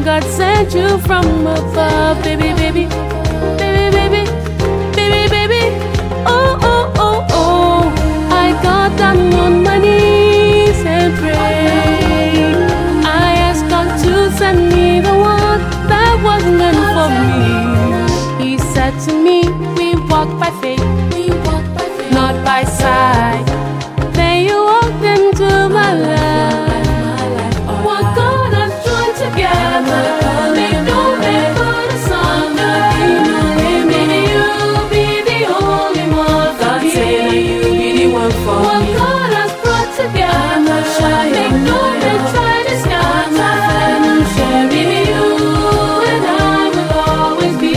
God sent you from above, baby, baby, baby, baby, baby, baby. Oh, oh, oh, oh. I got down on my knees and prayed. I asked God to send me the one that was meant for me. He said to me, we walk by faith, not by sight. Then you walked into my life. What God has joined together, make no man put asunder. Maybe you'll be the only one. God said that you'll be the one for me. What God has brought together, make no man try to scatter. Maybe you and I will always be.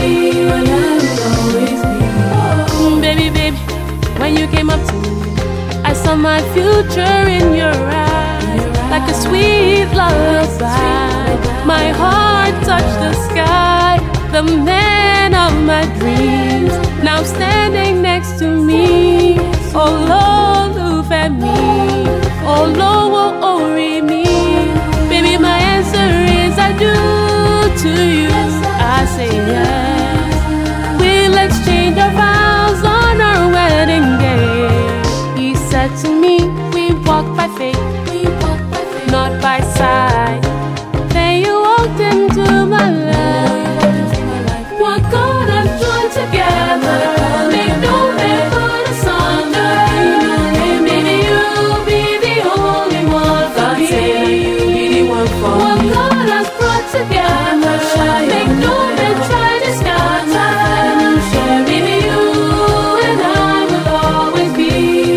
Baby, baby, when you came up to me, I saw my future in your eyes, like a sweet lullaby. My heart touched the sky, the man of my dreams, now standing next to me. Oh, Lord, look at me. Oh, Lord, oh, me. Baby, my answer is I do to you. I say yes. We'll exchange our vows on our wedding day. He said to me, we walk by faith, not by sight. Then you walked into my life. What God has joined together, make no man put asunder. Maybe you'll be the only one for me. God said you'll be the one for me. What God has brought together, make no man try to scatter. Maybe you and I will always be.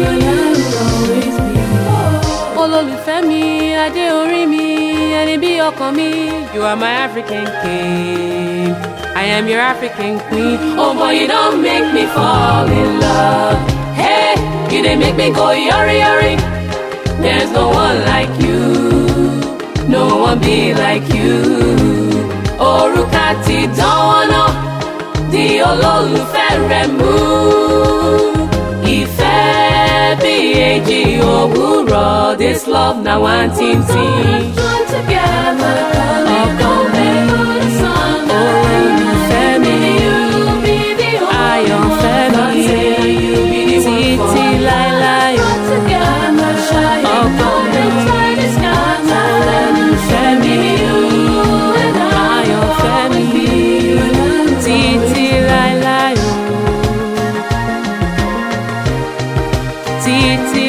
Olólùfẹ́ mi, adé orí mi, ẹni bí ọkàn mi. You are my African king, I am your African queen. Oh boy, you don't make me fall in love. Hey, you didn't make me go yori yori. There's no one like you, no one be like you. Òrùka ti dánwọ́nà, di olólùfẹ́ rẹ̀ mú. Ìfẹ́ bí èjì òwúrọ̀, this love na one team team. Ọkàn mi, olùfẹ́ mi, àyànfẹ́ mi, títí láéláé. Ọkàn mi, olùfẹ́ mi, àyànfẹ́ mi, títí láéláé. Títí